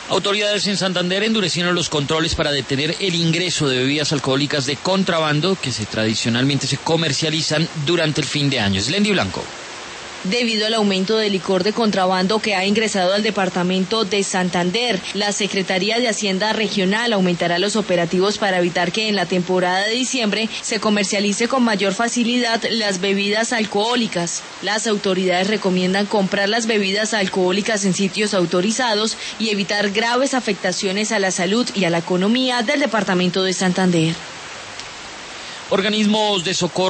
Autoridades en Santander endurecieron los controles para detener el ingreso de bebidas alcohólicas de contrabando que tradicionalmente se comercializan durante el fin de año. Slendy Blanco. Debido al aumento del licor de contrabando que ha ingresado al departamento de Santander, la Secretaría de Hacienda Regional aumentará los operativos para evitar que en la temporada de diciembre se comercialice con mayor facilidad las bebidas alcohólicas. Las autoridades recomiendan comprar las bebidas alcohólicas en sitios autorizados y evitar graves afectaciones a la salud y a la economía del departamento de Santander. Organismos de socorro